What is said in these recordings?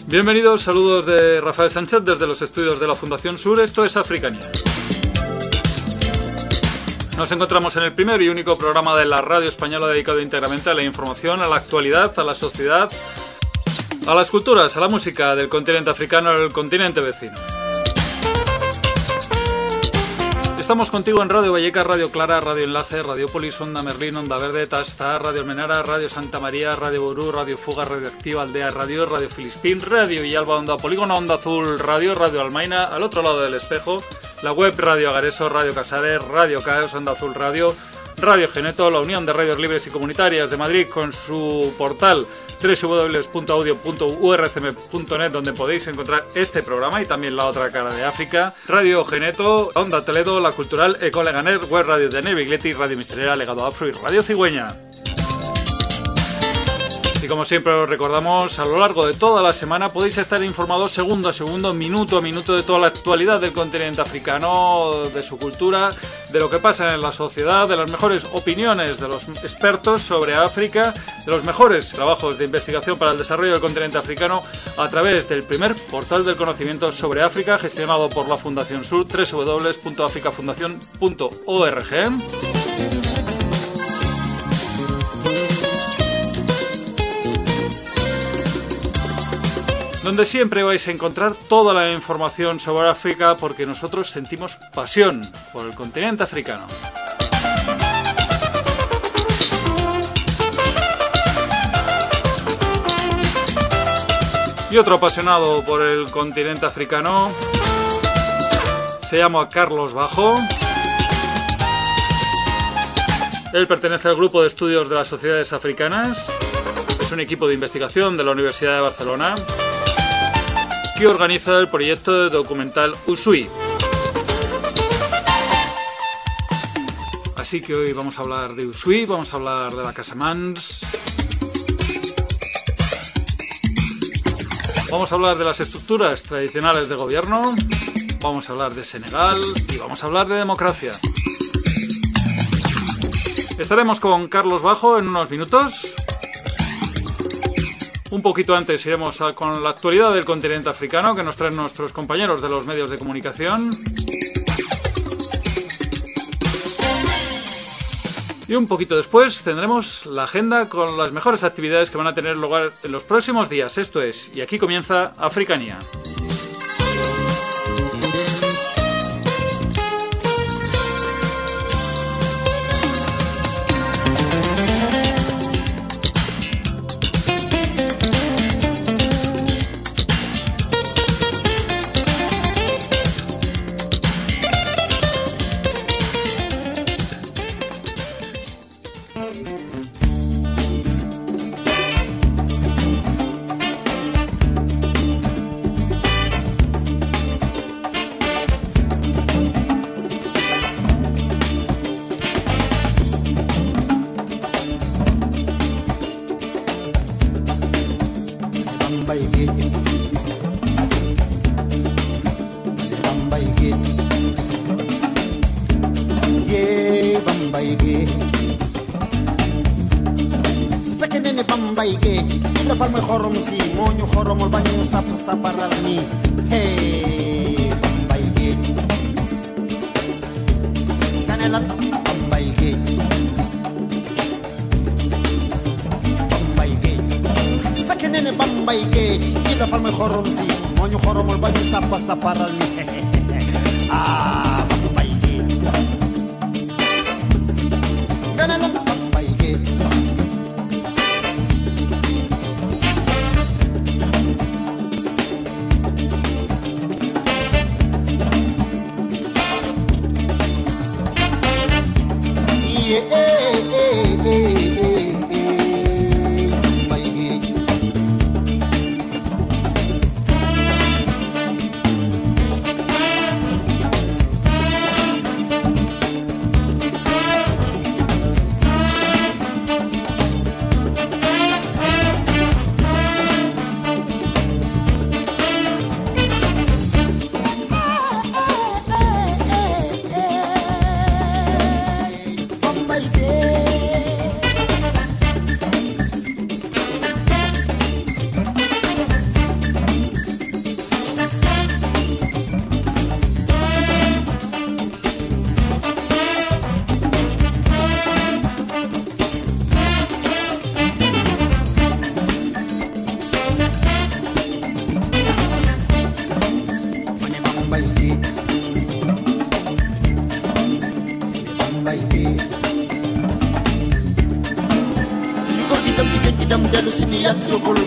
Bienvenidos, saludos de Rafael Sánchez desde los estudios de la Fundación Sur. Esto es Africania. Nos encontramos en el primer y único programa de la radio española dedicado íntegramente a la información, a la actualidad, a la sociedad, a las culturas, a la música del continente africano, el continente vecino. Estamos contigo en Radio Vallecas, Radio Clara, Radio Enlace, Radiopolis, Onda Merlín, Onda Verde, Tastar, Radio Almenara, Radio Santa María, Radio Ború, Radio Fuga, Radio Activa, Aldea Radio, Radio Filispín, Radio Villalba, Onda Polígono, Onda Azul, Radio Almaina, al otro lado del espejo, la web Radio Agareso, Radio Casares, Radio Caos, Onda Azul Radio, Radio Geneto, la Unión de Radios Libres y Comunitarias de Madrid con su portal www.audio.urcm.net, donde podéis encontrar este programa y también la otra cara de África, Radio Geneto, Onda Toledo, La Cultural, Ecole Ganer, Web Radio de Nevigleti, Radio Misterera, Legado Afro y Radio Cigüeña. Y como siempre os recordamos, a lo largo de toda la semana podéis estar informados segundo a segundo, minuto a minuto de toda la actualidad del continente africano, de su cultura, de lo que pasa en la sociedad, de las mejores opiniones de los expertos sobre África, de los mejores trabajos de investigación para el desarrollo del continente africano a través del primer portal del conocimiento sobre África gestionado por la Fundación Sur, www.africafundacion.org. Donde siempre vais a encontrar toda la información sobre África porque nosotros sentimos pasión por el continente africano. Y otro apasionado por el continente africano se llama Carlos Bajo. Él pertenece al grupo de estudios de las sociedades africanas. Es un equipo de investigación de la Universidad de Barcelona que organiza el proyecto de documental Usui. Así que hoy vamos a hablar de Usui, vamos a hablar de la Casamance, vamos a hablar de las estructuras tradicionales de gobierno, vamos a hablar de Senegal y vamos a hablar de democracia. Estaremos con Carlos Bajo en unos minutos. Un poquito antes iremos con la actualidad del continente africano que nos traen nuestros compañeros de los medios de comunicación. Y un poquito después tendremos la agenda con las mejores actividades que van a tener lugar en los próximos días. Esto es, y aquí comienza Africania.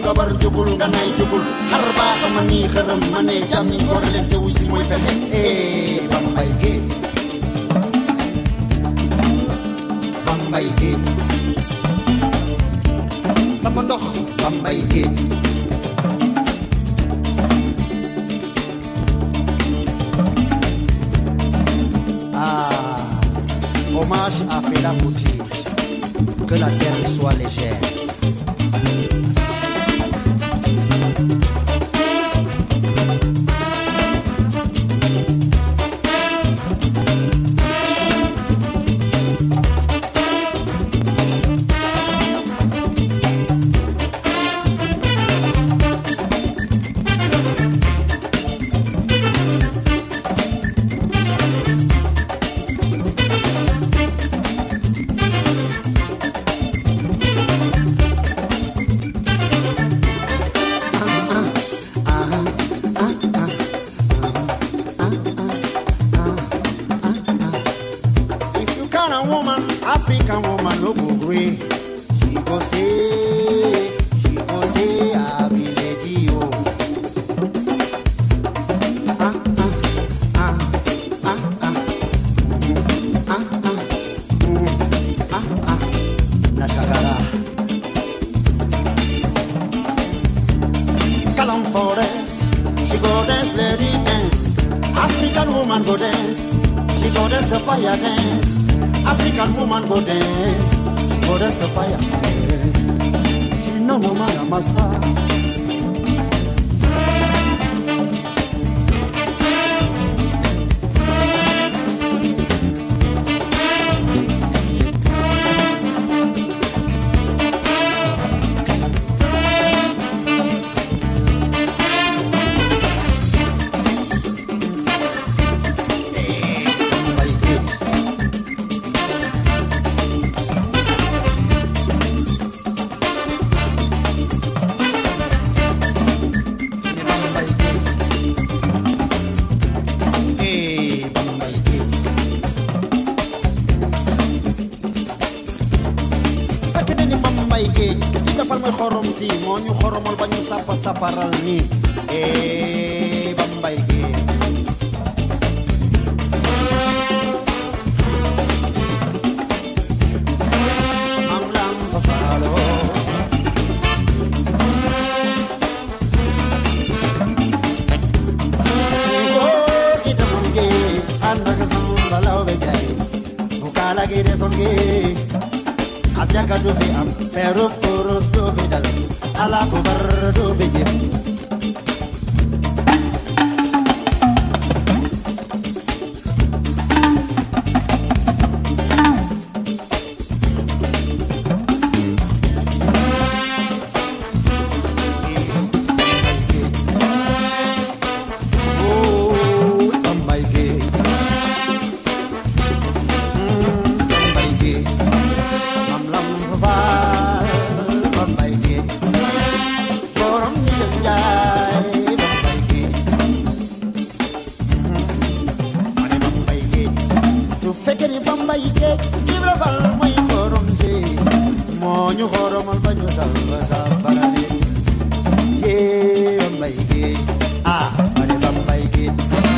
kabar jugul ganay jugul harba amani kharam mane jami gorlen te wusi moy pexe Bambay Géej Bambay Géej sama ndox Bambay Géej hommage à Fela Kuti, que la terre soit légère. African woman no go grey. She go say, I be lady oh. Na shagara. Calam forest, she go dance, lady dance. African woman go dance, she go dance a fire dance. African woman go dance, she go dance a fire dance. She no woman a master. Si moo ñu xoromal ba ñu sàppa sàpparal ni Bambay Géej am lam fa faalo si ko ki demoon géej ànd ak Samba Lawbe Njaay bu kaala gi desoon géej ab jàkka du fi am feeru kurus du fi dal ala ko bar do fi jëm Bambay Géej Bambay Géej mam lam fa Bambay Géej borom ni dem jaay Bambay Géej mane Bambay Géej su fekkee ni Bambay Géej Ibra Fall mooy borom si moo ñu xoromal ba ñu sa barale Bambay Géej mane Bambay Géej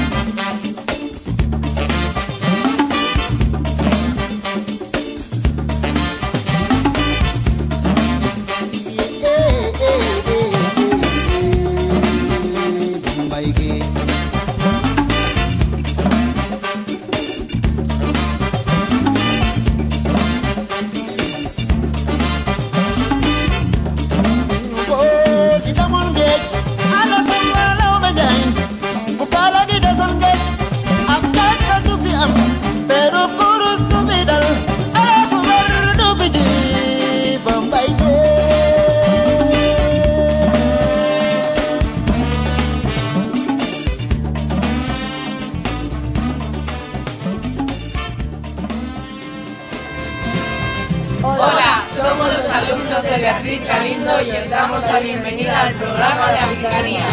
Hola, somos los alumnos de Beatriz Galindo y os damos la bienvenida al programa de Africanía.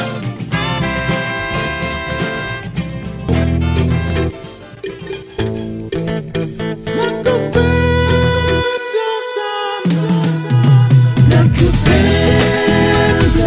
Nakupenda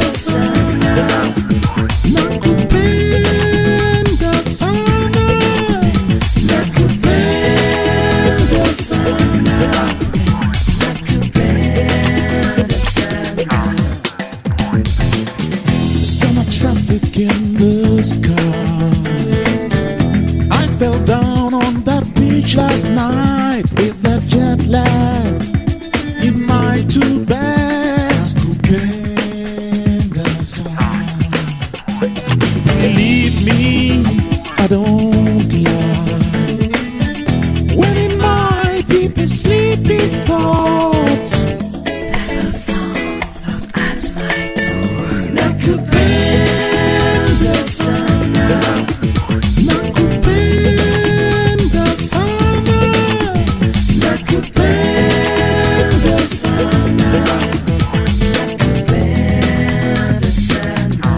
traffic in the sky. I fell down on that beach last night with that jet lag in my two bags. Stupendous side. Believe me, I don't lie. When in my deepest sleepy thoughts, a song knocked at my door. Nakupenda sana, nakupenda sana, nakupenda sana, nakupenda sana.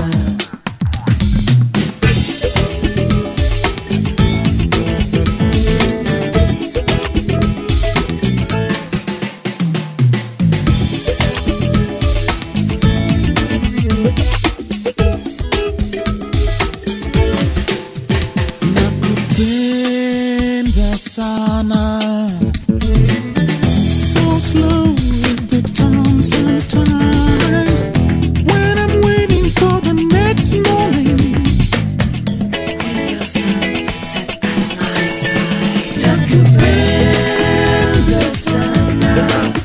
Nakupenda sana. So slow is the time sometimes when I'm waiting for the next morning. With your sunset at my side. Nakupenda sana.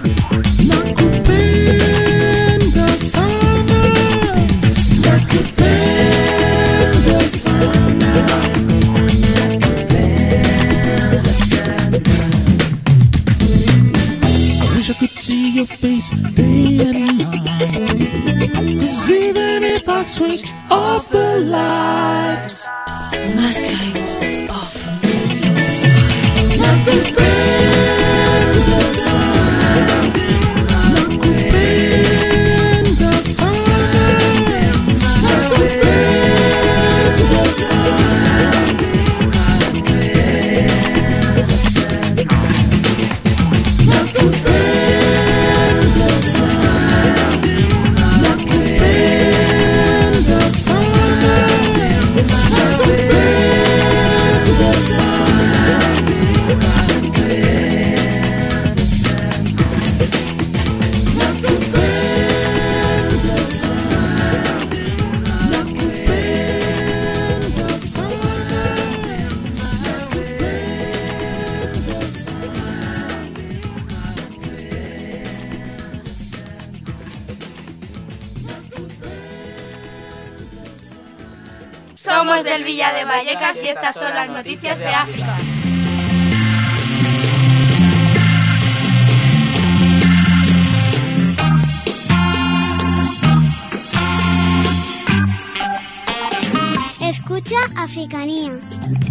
Nakupenda sana. Nakupenda sana. I wish I could see your face day and night. 'Cause even if I switch off the lights, my sky won't offer me your smile. Nakupenda sana. Nakupenda sana. Nakupenda sana. Somos del Villa de Vallecas y estas son las noticias de África. Escucha Africanía.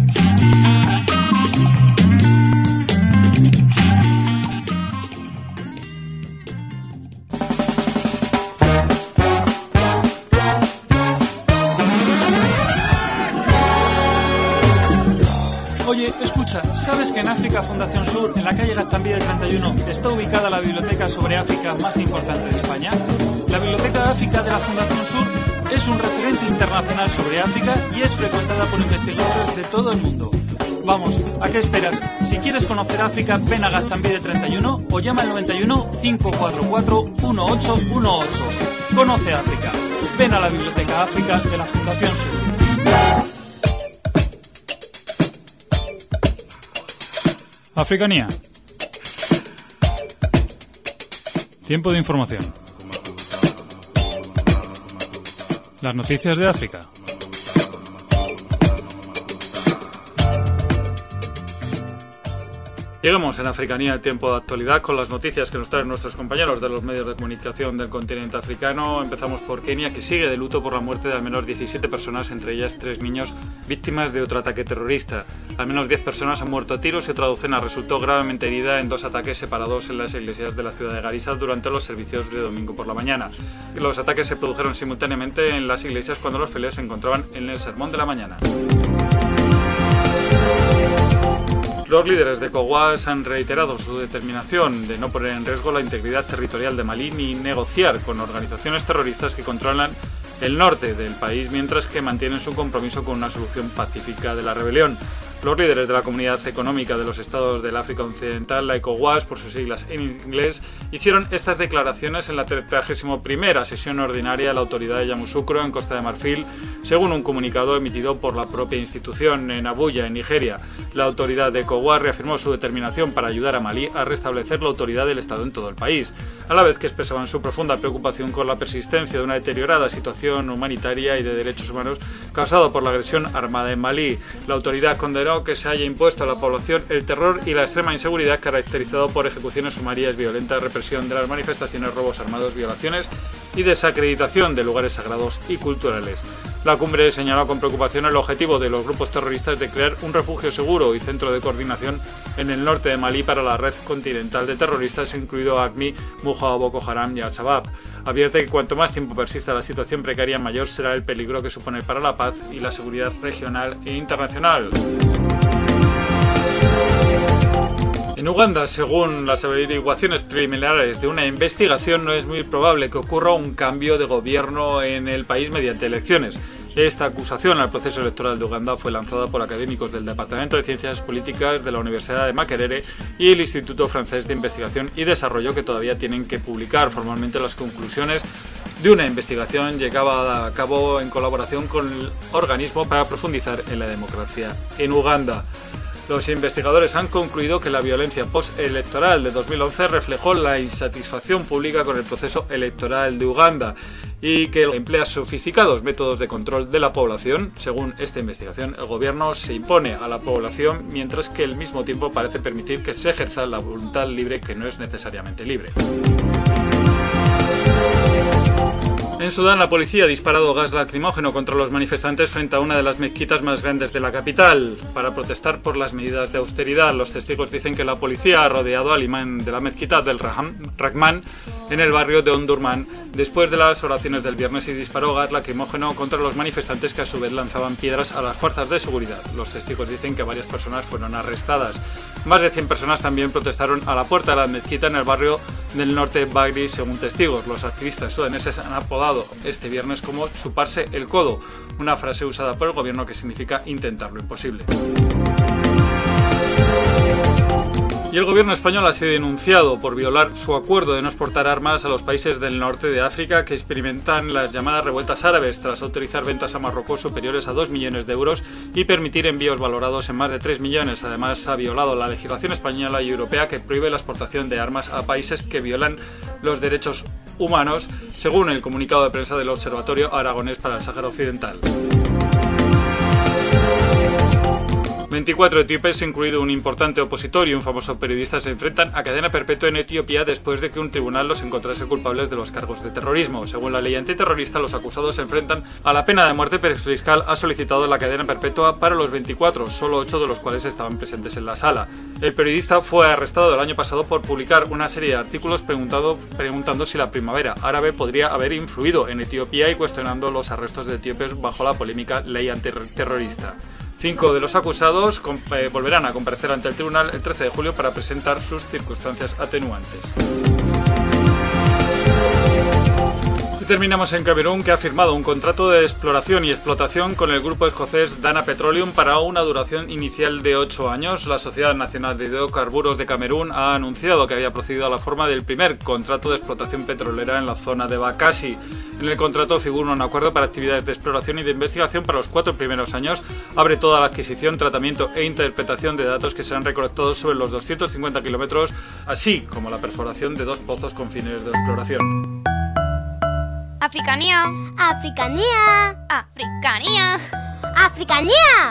Oye, escucha, ¿sabes que en África Fundación Sur, en la calle Gaztambide 31, está ubicada la biblioteca sobre África más importante de España? La Biblioteca de África de la Fundación Sur es un referente internacional sobre África y es frecuentada por investigadores de todo el mundo. Vamos, ¿a qué esperas? Si quieres conocer África, ven a Gaztambide 31 o llama al 91 544 1818. Conoce África. Ven a la Biblioteca África de la Fundación Sur. Africanía. Tiempo de información. Las noticias de África. Llegamos en Africanía, tiempo de actualidad, con las noticias que nos traen nuestros compañeros de los medios de comunicación del continente africano. Empezamos por Kenia, que sigue de luto por la muerte de al menos 17 personas, entre ellas 3 niños, víctimas de otro ataque terrorista. Al menos 10 personas han muerto a tiros y otra docena resultó gravemente herida en 2 ataques separados en las iglesias de la ciudad de Garissa durante los servicios de domingo por la mañana. Los ataques se produjeron simultáneamente en las iglesias cuando los fieles se encontraban en el sermón de la mañana. Los líderes de ECOWAS han reiterado su determinación de no poner en riesgo la integridad territorial de Malí ni negociar con organizaciones terroristas que controlan el norte del país, mientras que mantienen su compromiso con una solución pacífica de la rebelión. Los líderes de la Comunidad Económica de los Estados del África Occidental, la ECOWAS, por sus siglas en inglés, hicieron estas declaraciones en la 31ª sesión ordinaria de la autoridad de Yamoussoukro, en Costa de Marfil, según un comunicado emitido por la propia institución en Abuya, en Nigeria. La autoridad de ECOWAS reafirmó su determinación para ayudar a Malí a restablecer la autoridad del Estado en todo el país, a la vez que expresaban su profunda preocupación con la persistencia de una deteriorada situación humanitaria y de derechos humanos causada por la agresión armada en Malí. La autoridad condenó que se haya impuesto a la población el terror y la extrema inseguridad caracterizado por ejecuciones sumarias violentas, represión de las manifestaciones, robos armados, violaciones y desacreditación de lugares sagrados y culturales. La cumbre señaló con preocupación el objetivo de los grupos terroristas de crear un refugio seguro y centro de coordinación en el norte de Malí para la red continental de terroristas, incluido AQMI, Mujahideen, Boko Haram y Al-Shabaab. Advierte que cuanto más tiempo persista la situación precaria, mayor será el peligro que supone para la paz y la seguridad regional e internacional. En Uganda, según las averiguaciones preliminares de una investigación, no es muy probable que ocurra un cambio de gobierno en el país mediante elecciones. Esta acusación al proceso electoral de Uganda fue lanzada por académicos del Departamento de Ciencias Políticas de la Universidad de Makerere y el Instituto Francés de Investigación y Desarrollo, que todavía tienen que publicar formalmente las conclusiones de una investigación llevada a cabo en colaboración con el organismo para profundizar en la democracia en Uganda. Los investigadores han concluido que la violencia postelectoral de 2011 reflejó la insatisfacción pública con el proceso electoral de Uganda y que emplea sofisticados métodos de control de la población. Según esta investigación, el gobierno se impone a la población mientras que al mismo tiempo parece permitir que se ejerza la voluntad libre, que no es necesariamente libre. En Sudán, la policía ha disparado gas lacrimógeno contra los manifestantes frente a una de las mezquitas más grandes de la capital para protestar por las medidas de austeridad. Los testigos dicen que la policía ha rodeado al imán de la mezquita del Rahman en el barrio de Omdurman después de las oraciones del viernes y disparó gas lacrimógeno contra los manifestantes, que a su vez lanzaban piedras a las fuerzas de seguridad. Los testigos dicen que varias personas fueron arrestadas. Más de 100 personas también protestaron a la puerta de la mezquita en el barrio del norte de Bagri, según testigos. Los activistas sudaneses han apodado este viernes como chuparse el codo, una frase usada por el gobierno que significa intentar lo imposible. Y el gobierno español ha sido denunciado por violar su acuerdo de no exportar armas a los países del norte de África que experimentan las llamadas revueltas árabes, tras autorizar ventas a Marruecos superiores a 2 millones de euros y permitir envíos valorados en más de 3 millones. Además, ha violado la legislación española y europea que prohíbe la exportación de armas a países que violan los derechos humanos, según el comunicado de prensa del Observatorio Aragonés para el Sáhara Occidental. 24 etíopes, incluido un importante opositor y un famoso periodista, se enfrentan a cadena perpetua en Etiopía después de que un tribunal los encontrase culpables de los cargos de terrorismo. Según la ley antiterrorista, los acusados se enfrentan a la pena de muerte, pero el fiscal ha solicitado la cadena perpetua para los 24, solo 8 de los cuales estaban presentes en la sala. El periodista fue arrestado el año pasado por publicar una serie de artículos preguntando si la primavera árabe podría haber influido en Etiopía y cuestionando los arrestos de etíopes bajo la polémica ley antiterrorista. 5 de los acusados volverán a comparecer ante el tribunal el 13 de julio para presentar sus circunstancias atenuantes. Y terminamos en Camerún, que ha firmado un contrato de exploración y explotación con el grupo escocés Dana Petroleum para una duración inicial de 8 años. La Sociedad Nacional de Hidrocarburos de Camerún ha anunciado que había procedido a la forma del primer contrato de explotación petrolera en la zona de Bakassi. En el contrato figura un acuerdo para actividades de exploración y de investigación para los 4 primeros años. Abre toda la adquisición, tratamiento e interpretación de datos que serán recolectados sobre los 250 kilómetros, así como la perforación de 2 pozos con fines de exploración. Africanía. Africanía. Africanía. Africanía.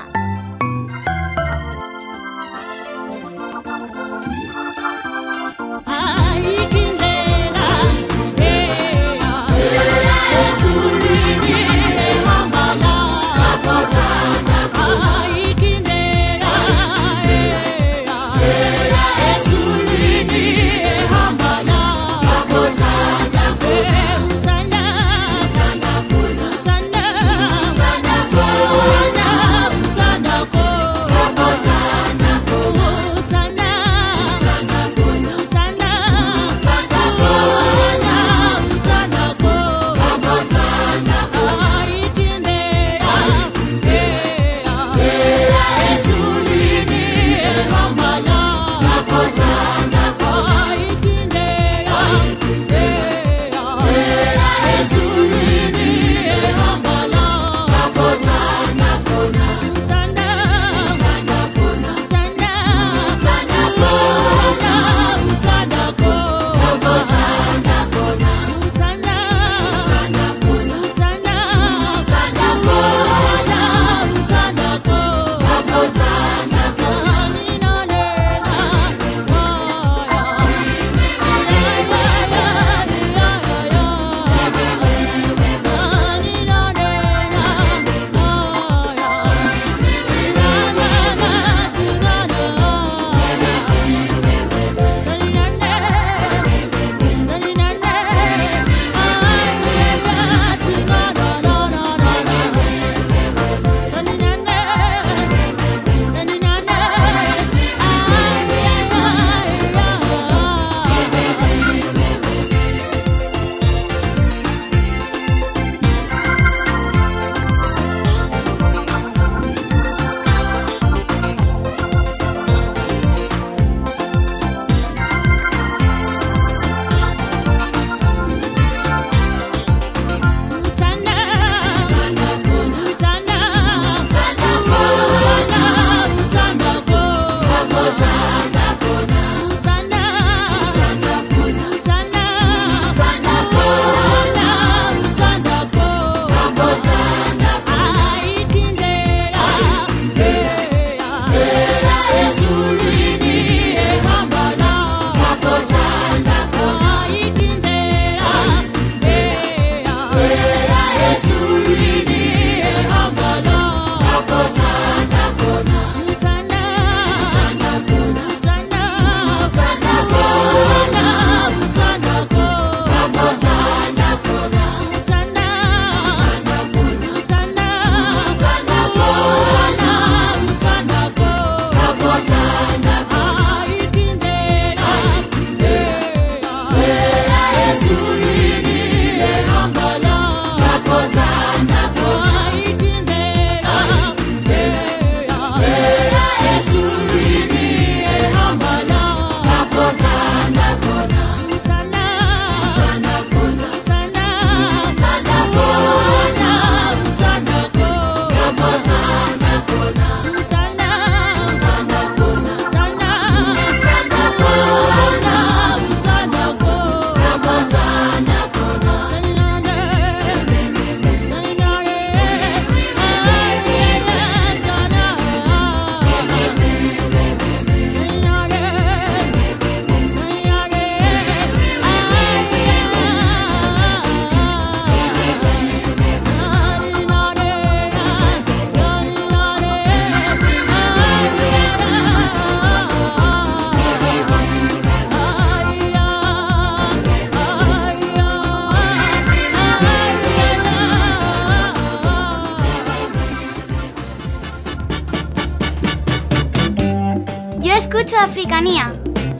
Escucha Africanía.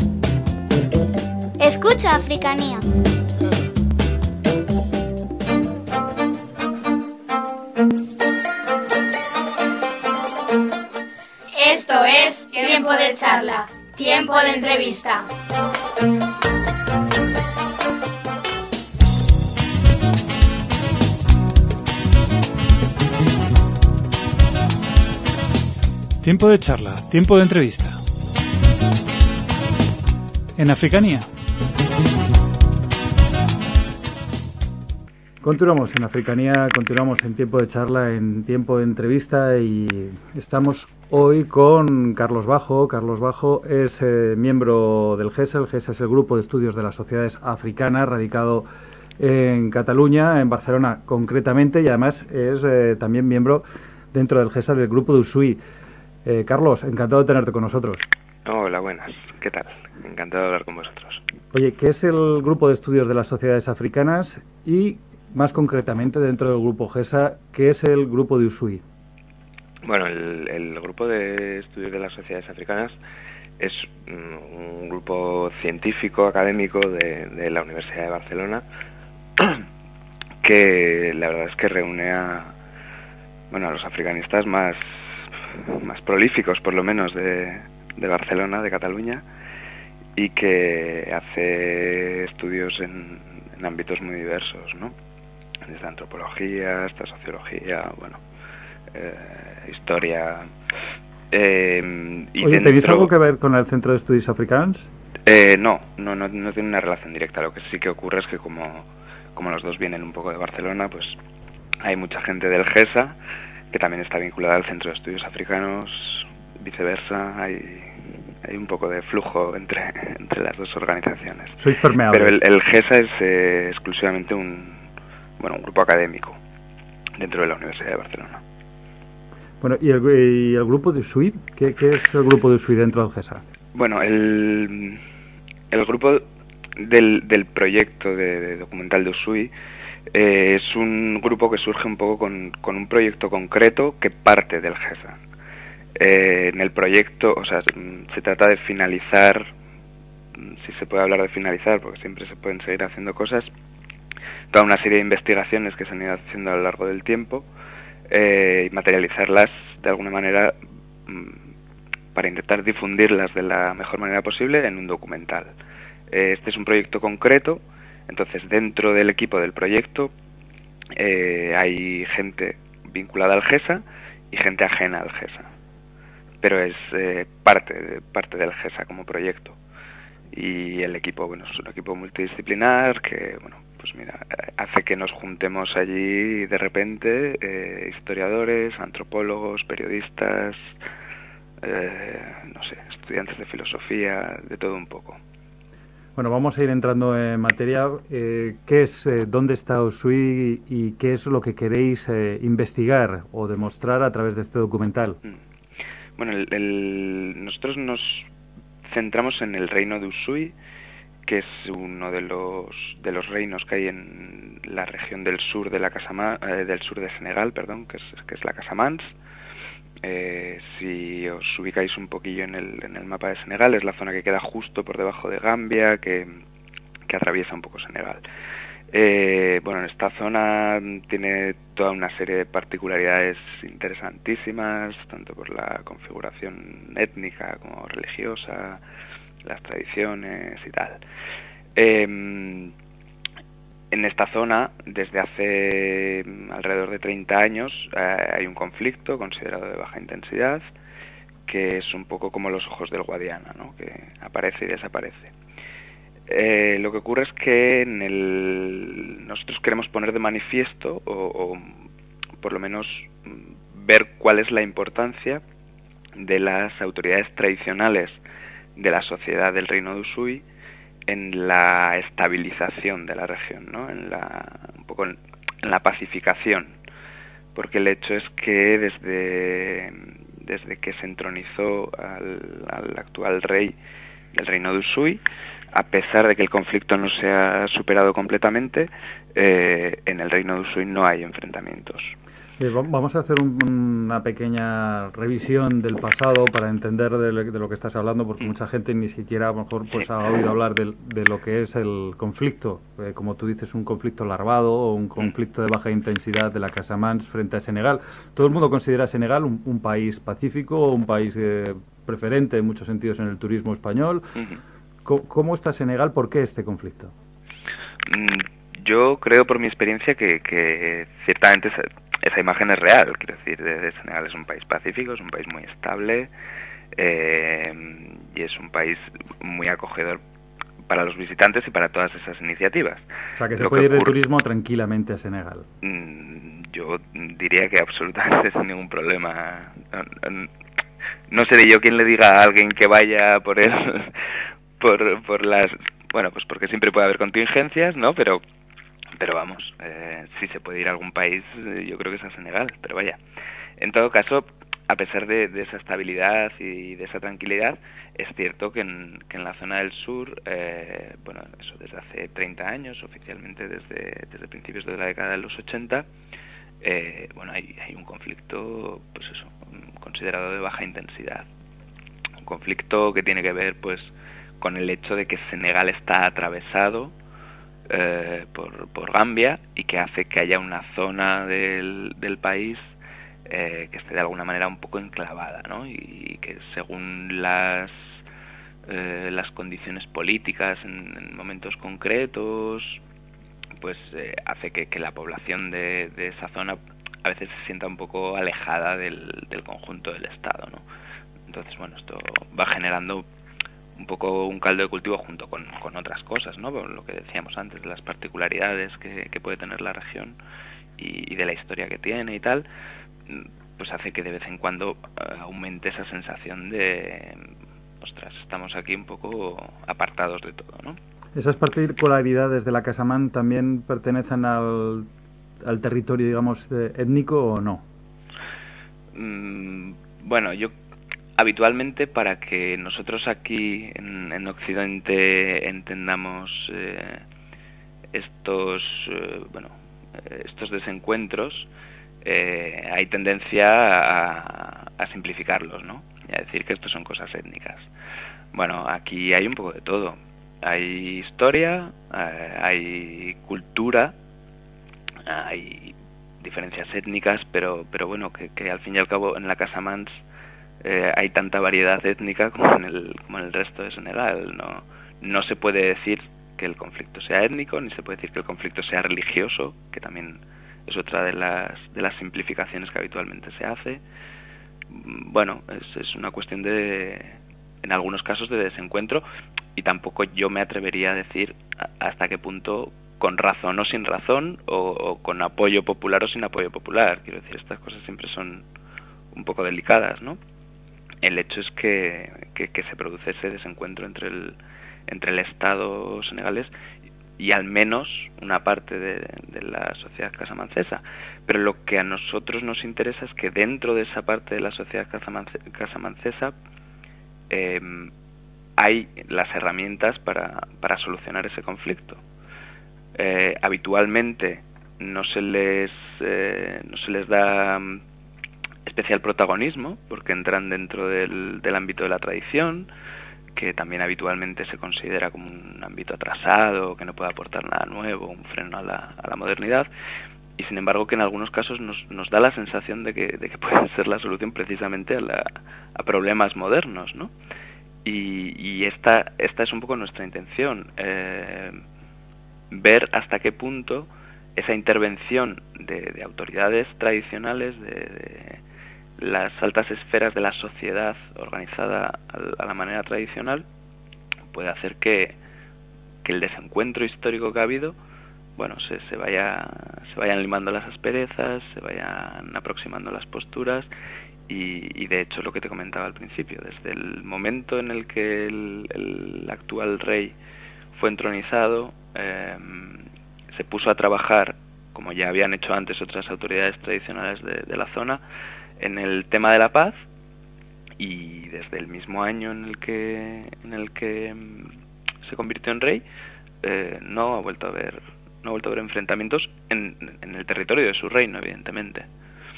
Escucha Africanía. Esto es Tiempo de Charla, Tiempo de Entrevista. Tiempo de charla, tiempo de entrevista. En Africanía. Continuamos en Africanía, continuamos en tiempo de charla, en tiempo de entrevista y estamos hoy con Carlos Bajo. Carlos Bajo es miembro del GESA. El GESA es el Grupo de Estudios de las Sociedades Africanas, radicado en Cataluña, en Barcelona concretamente, y además es también miembro dentro del GESA del Grupo de Ushuí. Carlos, encantado de tenerte con nosotros. Hola, buenas. ¿Qué tal? Encantado de hablar con vosotros. Oye, ¿qué es el Grupo de Estudios de las Sociedades Africanas y, más concretamente, dentro del Grupo GESA, qué es el Grupo de Ushuí? Bueno, el Grupo de Estudios de las Sociedades Africanas es un grupo científico, académico de la Universidad de Barcelona que la verdad es que reúne a los africanistas más prolíficos, por lo menos, de Barcelona, de Cataluña, y que hace estudios en ámbitos muy diversos, ¿no? Desde antropología hasta sociología, historia. Oye, ¿tenéis algo que ver con el Centro de Estudios Africans? No tiene una relación directa. Lo que sí que ocurre es que como los dos vienen un poco de Barcelona, pues hay mucha gente del GESA que también está vinculada al Centro de Estudios Africanos, viceversa, hay un poco de flujo entre las dos organizaciones. Sois permeables. Pero el GESA es exclusivamente un grupo académico dentro de la Universidad de Barcelona. Bueno, ¿y el grupo de Ushuí? ¿Qué es el grupo de Ushuí dentro del GESA? Bueno, el grupo del proyecto de documental de Ushuí es un grupo que surge un poco con un proyecto concreto que parte del GESA. En el proyecto, se trata de finalizar, si se puede hablar de finalizar, porque siempre se pueden seguir haciendo cosas, toda una serie de investigaciones que se han ido haciendo a lo largo del tiempo y materializarlas de alguna manera para intentar difundirlas de la mejor manera posible en un documental. Este es un proyecto concreto. Entonces, dentro del equipo del proyecto hay gente vinculada al GESA y gente ajena al GESA, pero es parte del GESA como proyecto. Y el equipo, es un equipo multidisciplinar que, hace que nos juntemos allí de repente historiadores, antropólogos, periodistas, estudiantes de filosofía, de todo un poco. Bueno, vamos a ir entrando en materia. ¿Qué es, dónde está Ushuí y qué es lo que queréis investigar o demostrar a través de este documental? Bueno, nosotros nos centramos en el reino de Ushuí, que es uno de los reinos que hay en la región del sur de del sur de Senegal, que es la Casamance. Si os ubicáis un poquillo en el mapa de Senegal, es la zona que queda justo por debajo de Gambia, que atraviesa un poco Senegal. En esta zona tiene toda una serie de particularidades interesantísimas, tanto por la configuración étnica como religiosa, las tradiciones y tal. En esta zona, desde hace alrededor de 30 años, hay un conflicto considerado de baja intensidad, que es un poco como los ojos del Guadiana, ¿no? Que aparece y desaparece. Lo que ocurre es que nosotros queremos poner de manifiesto, o por lo menos ver cuál es la importancia de las autoridades tradicionales de la sociedad del Reino de Ushuí en la estabilización de la región, ¿no? Un poco en la pacificación, porque el hecho es que desde que se entronizó al actual rey del Reino de Ushuí, a pesar de que el conflicto no se ha superado completamente, en el Reino de Ushuí no hay enfrentamientos. Vamos a hacer una pequeña revisión del pasado para entender de lo que estás hablando, porque mucha gente ni siquiera a lo mejor pues ha oído hablar de lo que es el conflicto, como tú dices, un conflicto larvado o un conflicto de baja intensidad de la Casamance frente a Senegal. Todo el mundo considera a Senegal un país pacífico, un país preferente en muchos sentidos en el turismo español. ¿Cómo está Senegal? ¿Por qué este conflicto? Yo creo por mi experiencia que ciertamente esa imagen es real. Quiero decir, de Senegal es un país pacífico, es un país muy estable y es un país muy acogedor para los visitantes y para todas esas iniciativas. O sea, que se puede ir de turismo tranquilamente a Senegal. Yo diría que absolutamente sin ningún problema. No seré yo quien le diga a alguien que vaya por las... Bueno, pues porque siempre puede haber contingencias, ¿no? Pero vamos, si se puede ir a algún país, yo creo que es a Senegal, pero vaya. En todo caso, a pesar de esa estabilidad y de esa tranquilidad, es cierto que en la zona del sur, bueno, eso desde hace 30 años, oficialmente desde principios de la década de los 80, bueno, hay un conflicto, pues eso, considerado de baja intensidad. Un conflicto que tiene que ver, pues, con el hecho de que Senegal está atravesado por Gambia y que hace que haya una zona del país que esté de alguna manera un poco enclavada, ¿no? Y que según las condiciones políticas en momentos concretos, pues hace que la población de esa zona a veces se sienta un poco alejada del conjunto del Estado, ¿no? Entonces, bueno, esto va generando un poco un caldo de cultivo junto con otras cosas, ¿no? Por lo que decíamos antes, de las particularidades que puede tener la región y de la historia que tiene y tal, pues hace que de vez en cuando aumente esa sensación de, ostras, estamos aquí un poco apartados de todo, ¿no? ¿Esas particularidades de la Casamance también pertenecen al territorio, digamos, étnico o no? Bueno, yo habitualmente, para que nosotros aquí en Occidente entendamos estos desencuentros, hay tendencia a simplificarlos, ¿no? Y a decir que estos son cosas étnicas. Bueno, aquí hay un poco de todo. Hay historia, hay cultura, hay diferencias étnicas, pero bueno, que al fin y al cabo en la Casamance hay tanta variedad étnica como en el resto de Senegal. No se puede decir que el conflicto sea étnico, ni se puede decir que el conflicto sea religioso, que también es otra de las simplificaciones que habitualmente se hace. Bueno, es una cuestión en algunos casos, de desencuentro, y tampoco yo me atrevería a decir hasta qué punto, con razón o sin razón, o con apoyo popular o sin apoyo popular. Quiero decir, estas cosas siempre son un poco delicadas, ¿no? El hecho es que se produce ese desencuentro entre el Estado senegalés y al menos una parte de la sociedad casamancesa. Pero lo que a nosotros nos interesa es que dentro de esa parte de la sociedad casamancesa hay las herramientas para solucionar ese conflicto. Habitualmente no se les da especial protagonismo, porque entran dentro del ámbito de la tradición, que también habitualmente se considera como un ámbito atrasado, que no puede aportar nada nuevo, un freno a la modernidad, y sin embargo que en algunos casos nos da la sensación de que puede ser la solución precisamente a problemas modernos, ¿no? Y esta es un poco nuestra intención, ver hasta qué punto esa intervención de autoridades tradicionales, de las altas esferas de la sociedad organizada a la manera tradicional, puede hacer que el desencuentro histórico que ha habido, bueno, se vayan limando las asperezas, se vayan aproximando las posturas, y de hecho lo que te comentaba al principio, desde el momento en el que el actual rey fue entronizado, se puso a trabajar, como ya habían hecho antes otras autoridades tradicionales de la zona, en el tema de la paz, y desde el mismo año en el que se convirtió en rey, no ha vuelto a haber enfrentamientos en el territorio de su reino, evidentemente.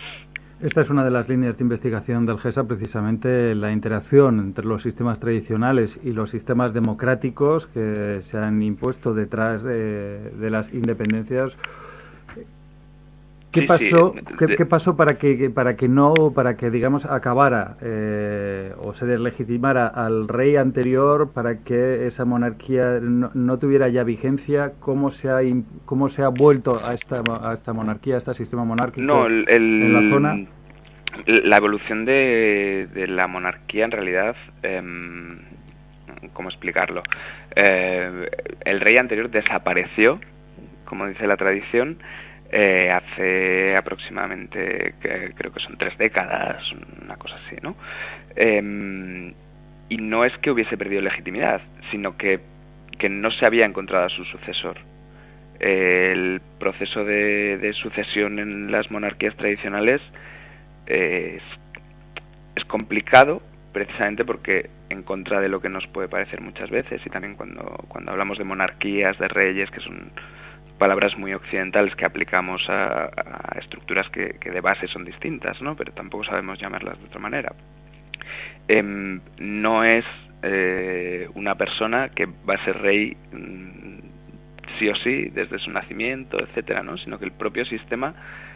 Esta es una de las líneas de investigación del GESA, precisamente la interacción entre los sistemas tradicionales y los sistemas democráticos que se han impuesto detrás de las independencias. ¿Qué pasó? ¿Qué pasó para que digamos acabara o se deslegitimara al rey anterior, para que esa monarquía no tuviera ya vigencia? ¿Cómo se ha vuelto a esta monarquía, a este sistema monárquico en la zona? La evolución de la monarquía, en realidad, ¿cómo explicarlo? El rey anterior desapareció, como dice la tradición, hace aproximadamente, creo que son 3 décadas, una cosa así, ¿no? Y no es que hubiese perdido legitimidad, sino que no se había encontrado a su sucesor. El proceso de sucesión en las monarquías tradicionales es complicado, precisamente porque, en contra de lo que nos puede parecer muchas veces, y también cuando hablamos de monarquías, de reyes, que son palabras muy occidentales que aplicamos a estructuras que de base son distintas, ¿no? Pero tampoco sabemos llamarlas de otra manera. No es una persona que va a ser rey sí o sí desde su nacimiento, etcétera, ¿no? Sino que el propio sistema,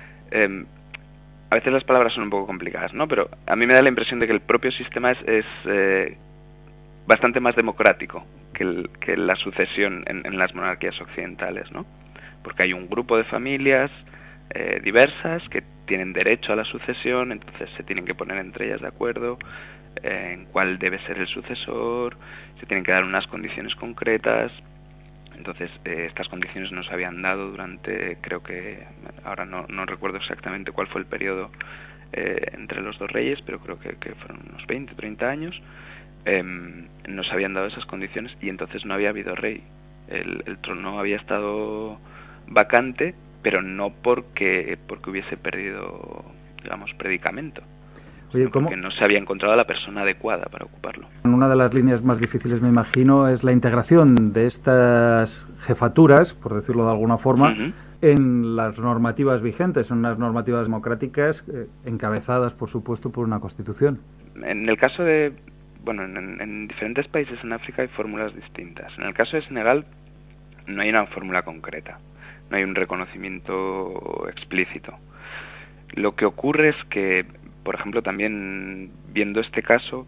a veces las palabras son un poco complicadas, ¿no? Pero a mí me da la impresión de que el propio sistema es bastante más democrático que la sucesión en las monarquías occidentales, ¿no? Porque hay un grupo de familias diversas que tienen derecho a la sucesión, entonces se tienen que poner entre ellas de acuerdo en cuál debe ser el sucesor, se tienen que dar unas condiciones concretas. Entonces estas condiciones no se habían dado durante, creo que, ahora no recuerdo exactamente cuál fue el periodo entre los 2 reyes, pero creo que fueron unos 20, 30 años, no se habían dado esas condiciones y entonces no había habido rey. El trono había estado vacante, pero no porque hubiese perdido, digamos, predicamento. Oye, ¿cómo? Porque no se había encontrado a la persona adecuada para ocuparlo. Una de las líneas más difíciles, me imagino, es la integración de estas jefaturas, por decirlo de alguna forma, en las normativas vigentes, en unas normativas democráticas encabezadas, por supuesto, por una constitución. En el caso de, en diferentes países en África hay fórmulas distintas. En el caso de Senegal no hay una fórmula concreta, no hay un reconocimiento explícito. Lo que ocurre es que, por ejemplo, también viendo este caso,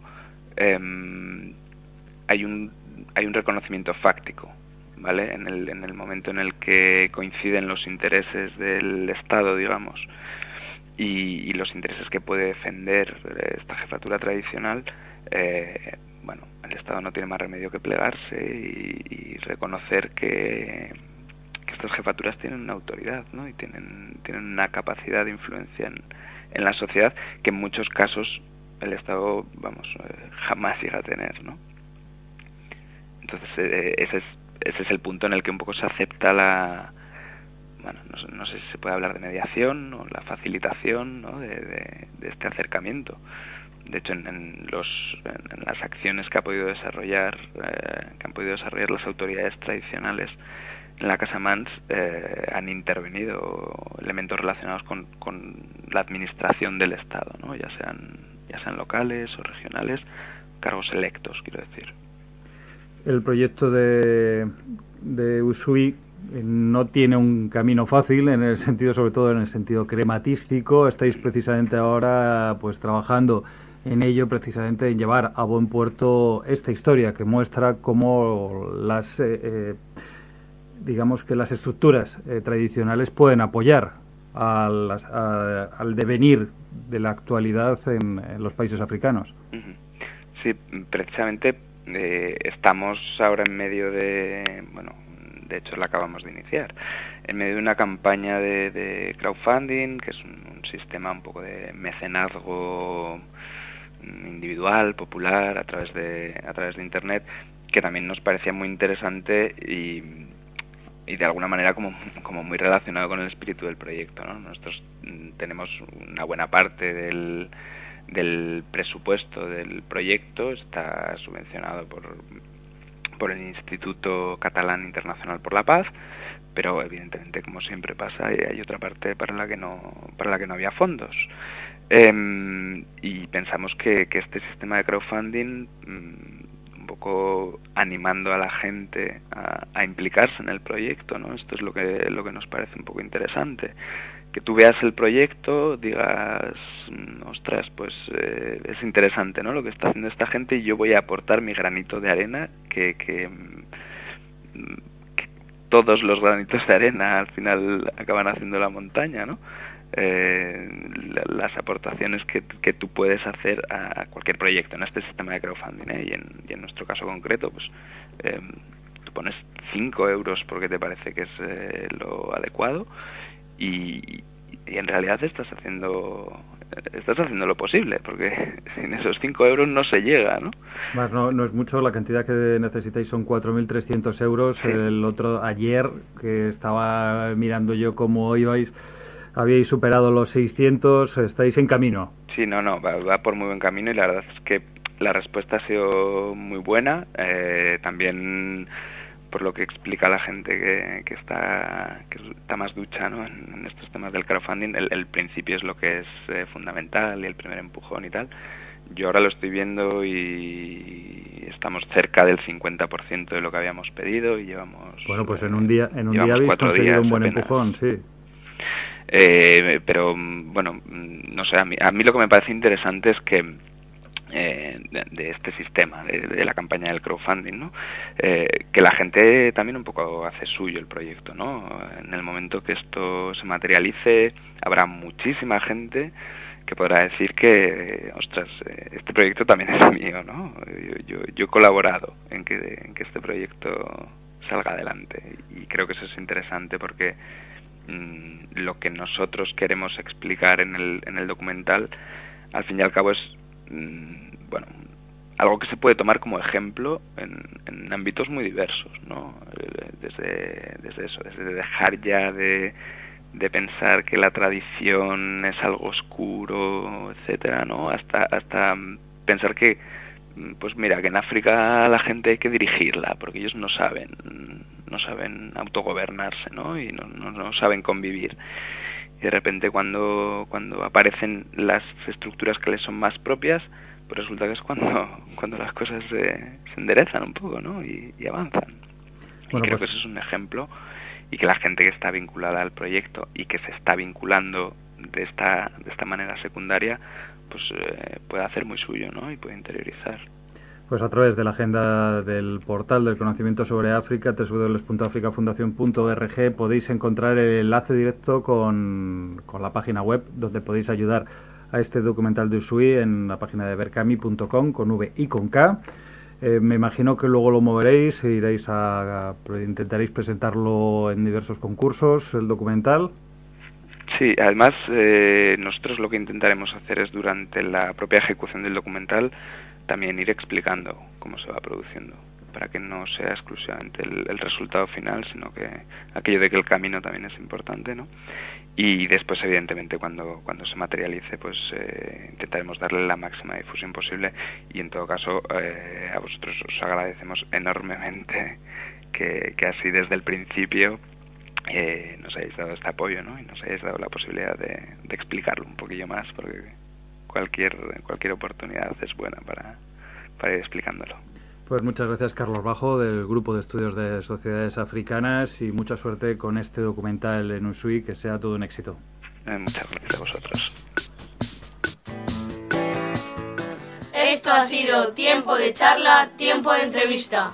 hay un reconocimiento fáctico, ¿vale? En el momento en el que coinciden los intereses del Estado, digamos, y los intereses que puede defender esta jefatura tradicional, el Estado no tiene más remedio que plegarse y reconocer que estas jefaturas tienen una autoridad, ¿no? Y tienen una capacidad de influencia en la sociedad que en muchos casos el Estado, jamás llega a tener, ¿no? Entonces ese es el punto en el que un poco se acepta no sé si se puede hablar de mediación o la facilitación, ¿no? de este acercamiento. De hecho, en las acciones que han podido desarrollar las autoridades tradicionales en la Casamance, han intervenido elementos relacionados con la administración del Estado, ¿no? ya sean locales o regionales, cargos electos, quiero decir. El proyecto de Ushuy no tiene un camino fácil, en el sentido, sobre todo en el sentido crematístico. Estáis precisamente ahora pues trabajando en ello, precisamente en llevar a buen puerto esta historia que muestra cómo digamos que las estructuras tradicionales pueden apoyar al devenir de la actualidad en los países africanos. Sí, precisamente estamos ahora en medio de hecho la acabamos de iniciar, en medio de una campaña de crowdfunding, que es un sistema un poco de mecenazgo individual, popular, a través de Internet, que también nos parecía muy interesante y de alguna manera como muy relacionado con el espíritu del proyecto, ¿no? Nosotros tenemos una buena parte del presupuesto del proyecto, está subvencionado por el Instituto Catalán Internacional por la Paz, pero evidentemente, como siempre pasa, hay otra parte para la que no había fondos. Y pensamos que este sistema de crowdfunding, un poco animando a la gente a implicarse en el proyecto, ¿no? Esto es lo que nos parece un poco interesante. Que tú veas el proyecto, digas, ostras, pues es interesante, ¿no? Lo que está haciendo esta gente, y yo voy a aportar mi granito de arena, que todos los granitos de arena al final acaban haciendo la montaña, ¿no? Las aportaciones que tú puedes hacer a cualquier proyecto en este sistema de crowdfunding, y en nuestro caso concreto, pues tú pones 5 euros porque te parece que es lo adecuado, y en realidad estás haciendo lo posible, porque sin esos 5 euros no se llega, ¿no? Más no es mucho, la cantidad que necesitáis son 4.300 euros. Sí. Ayer que estaba mirando yo cómo habíais superado los 600, estáis en camino. Sí, va por muy buen camino, y la verdad es que la respuesta ha sido muy buena. También por lo que explica la gente que está más ducha, ¿no? en estos temas del crowdfunding, el principio es lo que es fundamental, y el primer empujón y tal. Yo ahora lo estoy viendo y estamos cerca del 50% de lo que habíamos pedido, y llevamos... Bueno, pues en un día habéis conseguido un buen empujón, sí. Pero bueno, no sé, a mí lo que me parece interesante es que de este sistema, de la campaña del crowdfunding, ¿no? Que la gente también un poco hace suyo el proyecto, ¿no? En el momento que esto se materialice, habrá muchísima gente que podrá decir que, ostras, este proyecto también es mío, ¿no? Yo he colaborado en que este proyecto salga adelante, y creo que eso es interesante, porque lo que nosotros queremos explicar en el documental, al fin y al cabo, es bueno, algo que se puede tomar como ejemplo en ámbitos muy diversos, ¿no? Desde eso, desde dejar ya de pensar que la tradición es algo oscuro, etcétera, ¿no? Hasta pensar que, pues mira, que en África la gente hay que dirigirla, porque ellos no saben autogobernarse, ¿no? Y no saben convivir. Y de repente cuando aparecen las estructuras que les son más propias, pues resulta que es cuando las cosas se enderezan un poco, ¿no? Y avanzan. Bueno, y creo que eso es un ejemplo, y que la gente que está vinculada al proyecto y que se está vinculando de esta manera secundaria, pues puede hacer muy suyo, ¿no? Y puede interiorizar. Pues a través de la agenda del portal del conocimiento sobre África, www.africafundacion.org, podéis encontrar el enlace directo con la página web, donde podéis ayudar a este documental de Ushuaia en la página de berkami.com, con V y con K. Me imagino que luego lo moveréis e intentaréis presentarlo en diversos concursos, el documental. Sí, además nosotros lo que intentaremos hacer es, durante la propia ejecución del documental, también ir explicando cómo se va produciendo, para que no sea exclusivamente el resultado final, sino que aquello de que el camino también es importante, ¿no? Y después, evidentemente, cuando se materialice, pues intentaremos darle la máxima difusión posible, y en todo caso a vosotros os agradecemos enormemente que así desde el principio nos hayáis dado este apoyo, ¿no? Y nos hayáis dado la posibilidad de explicarlo un poquillo más, porque cualquier oportunidad es buena para ir explicándolo. Pues muchas gracias, Carlos Bajo, del Grupo de Estudios de Sociedades Africanas, y mucha suerte con este documental en Ushuaia, que sea todo un éxito. Muchas gracias a vosotros. Esto ha sido Tiempo de Charla, Tiempo de Entrevista.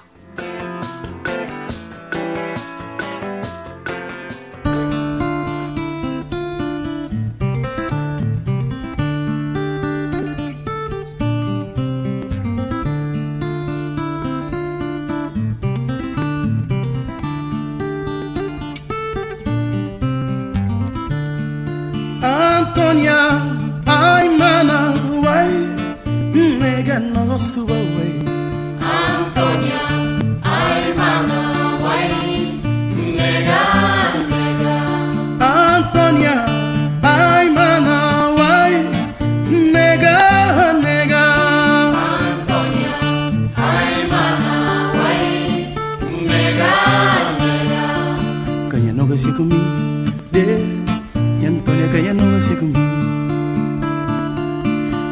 Antonia, ay mama, way, nega no scuba way. Antonia, ay mama, way, nega. Antonia, ay mama, way, nega. Antonia, ay mama, way, nega. Kanya no gasi kumi, de, Antonia kanya no gasi kumi.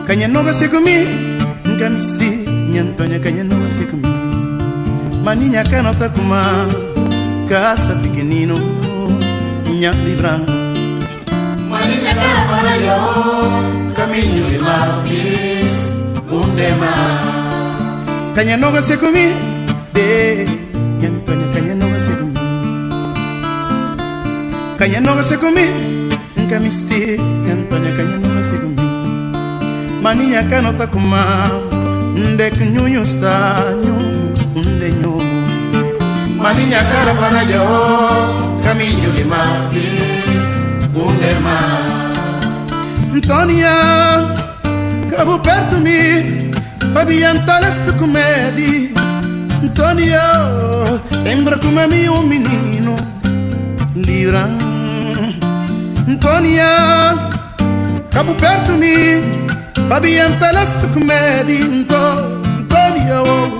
Kanya noga se kumi ngamisti nyantonya kanya noga se kumi maninya kana takuma casa pequenino nya libran maninya kana para yo caminho de mapis undema kanya noga se kumi de nyantonya kanya noga se kumi kanya noga se kumi ngamisti nyantonya kanya noga se kumi maninya kana takuma ndek nyunyu stanyu undenyo maninya cara para yo caminho de mapis undema Antonia cabo perto mi pabianta leste comedi Antonia lembra come mio menino libra Antonia cabo perto mi pabianta leste comedi Antonia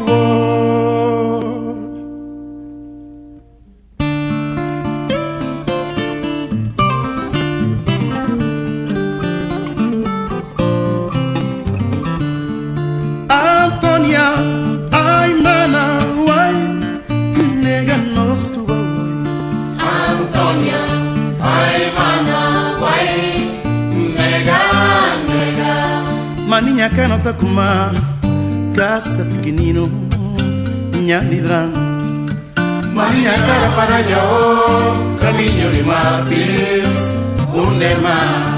ay mana why nega nos tu Antonia ay mana why nega maninya kana takuma casa pequenino nya libran maninya cara para yo caminho de mapis undema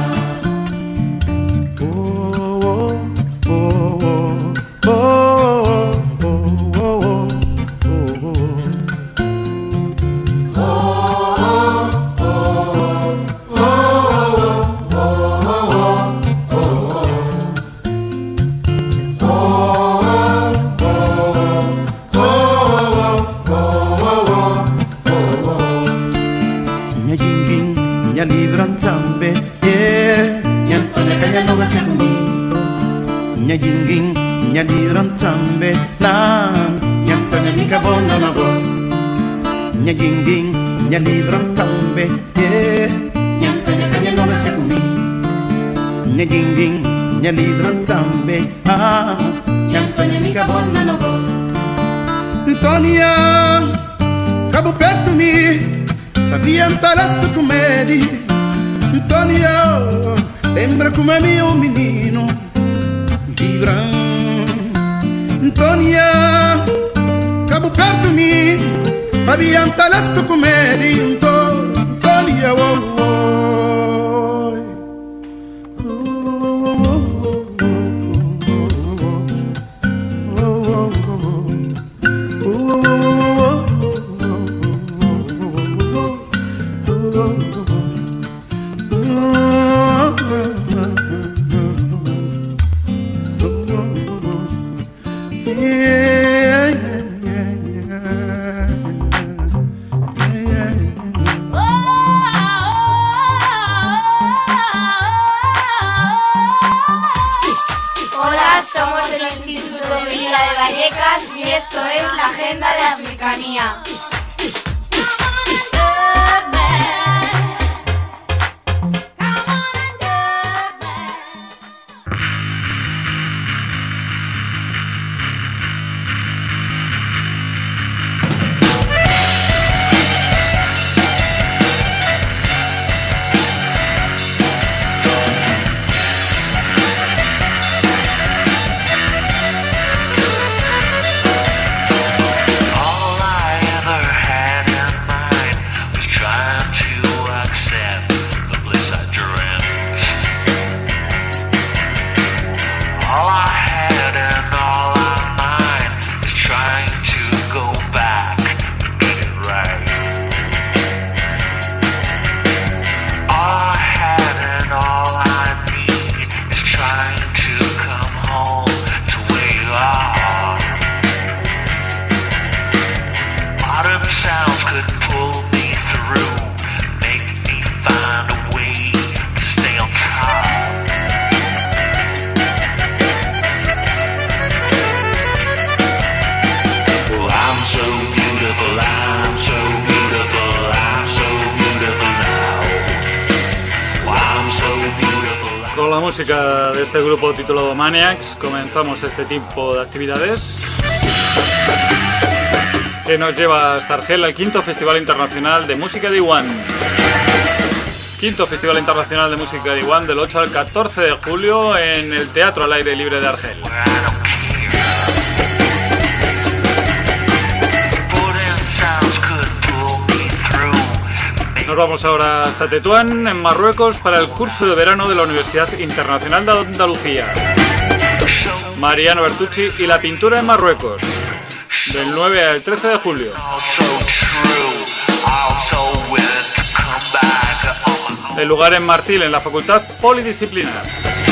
libran tambe nyantonya kanya noga se kumi nya jinging nya libran tambe na nyantonya nika bona na voz nya jinging nya libran tambe nyantonya kanya noga se kumi nya jinging nya libran tambe nyantonya nika bona na voz Antonia cabo perto mi Fabianta leste comedi Antonia lembra come mio menino libra Antonia cabo perto mi Fabianta leste comedi Antonia Y esto es la agenda de Africanía. All I ever Con la música de este grupo titulado Maniacs comenzamos este tipo de actividades que nos lleva hasta Argel al quinto Festival Internacional de Música de Diwan. Quinto Festival Internacional de Música de Diwan del 8 al 14 de julio en el Teatro al Aire Libre de Argel. Nos vamos ahora hasta Tetuán, en Marruecos, para el curso de verano de la Universidad Internacional de Andalucía. Mariano Bertucci y la pintura en Marruecos, del 9 al 13 de julio. El lugar en Martil, en la Facultad Polidisciplinar.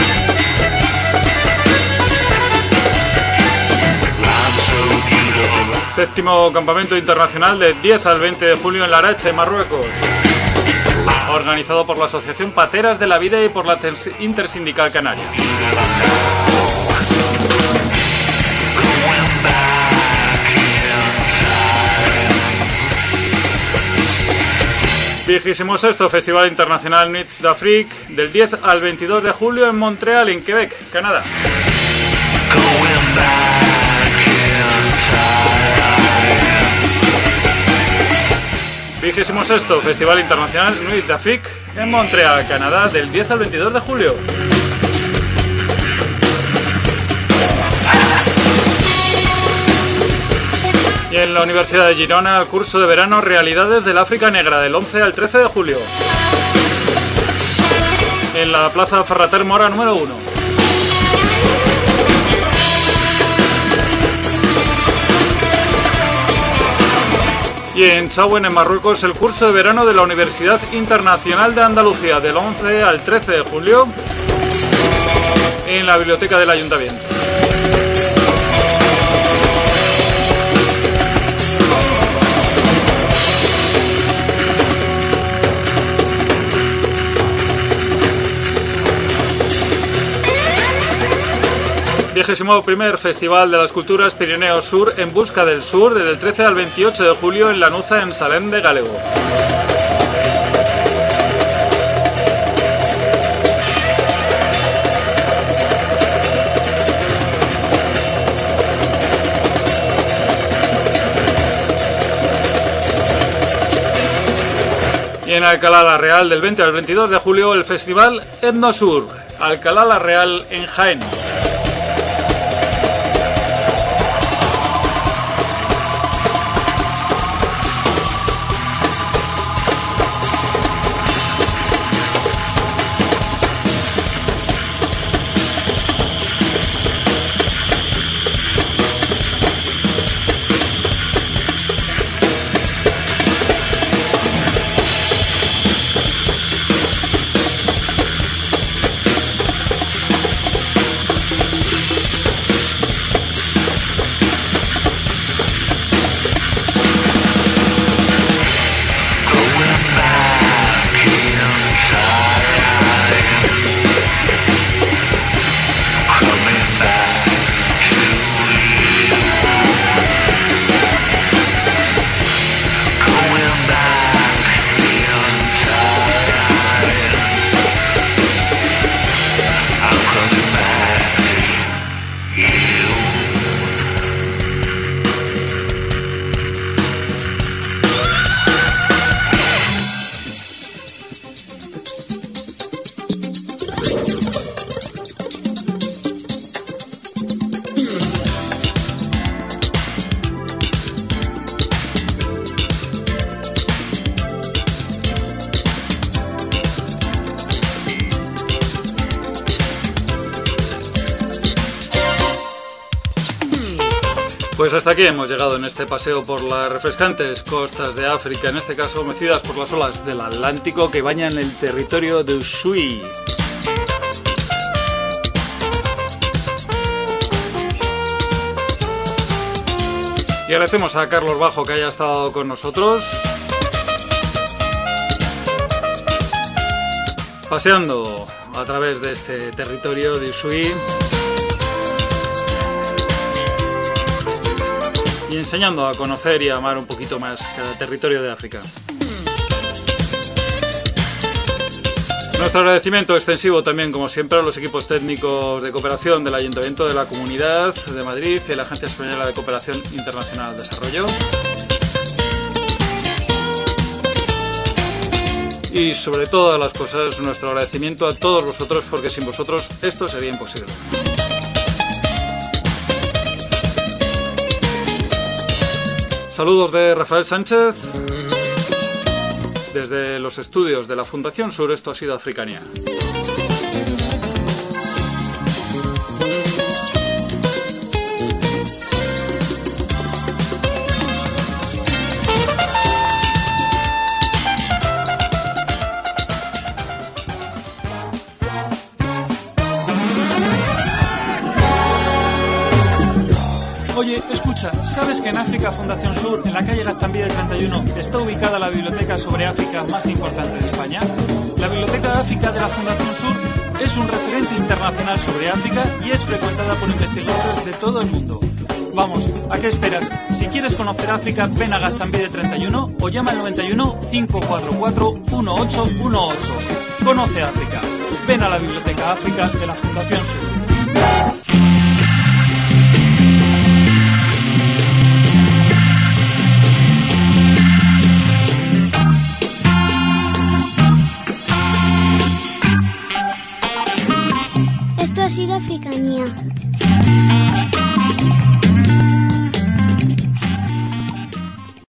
Séptimo campamento internacional del 10 al 20 de julio en Larache, en Marruecos. Organizado por la Asociación Pateras de la Vida y por la Intersindical Canaria. 26º Festival Internacional Nuits d'Afrique del 10 al 22 de julio en Montreal, en Quebec, Canadá. 26º Festival Internacional Nuits d'Afrique en Montreal, Canadá, del 10 al 22 de julio. Y en la Universidad de Girona, el curso de verano Realidades del África Negra, del 11 al 13 de julio. En la Plaza Ferrater Mora número 1. Y en Chauen, en Marruecos, el curso de verano de la Universidad Internacional de Andalucía, del 11 al 13 de julio, en la biblioteca del Ayuntamiento. º Festival de las Culturas Pirineos Sur en Busca del Sur, desde el 13 al 28 de julio en Lanuza, en Salem de Gállego. Y en Alcalá la Real, del 20 al 22 de julio, el Festival Etnosur, Alcalá la Real, en Jaén. Pues hasta aquí hemos llegado en este paseo por las refrescantes costas de África, en este caso mecidas por las olas del Atlántico que bañan el territorio de Ushuaia. Y agradecemos a Carlos Bajo que haya estado con nosotros, paseando a través de este territorio de Ushuaia y enseñando a conocer y a amar un poquito más cada territorio de África. Nuestro agradecimiento extensivo también, como siempre, a los equipos técnicos de cooperación del Ayuntamiento de la Comunidad de Madrid y la Agencia Española de Cooperación Internacional de Desarrollo. Y sobre todas las cosas, nuestro agradecimiento a todos vosotros, porque sin vosotros esto sería imposible. Saludos de Rafael Sánchez. Desde los estudios de la Fundación Sur, esto ha sido Africanía. Oye, escucha, ¿sabes que en África Fundación Sur, en la calle Gaztambide 31, está ubicada la biblioteca sobre África más importante de España? La Biblioteca de África de la Fundación Sur es un referente internacional sobre África y es frecuentada por investigadores de todo el mundo. Vamos, ¿a qué esperas? Si quieres conocer África, ven a Gaztambide 31 o llama al 91 544 1818. Conoce África. Ven a la Biblioteca África de la Fundación Sur.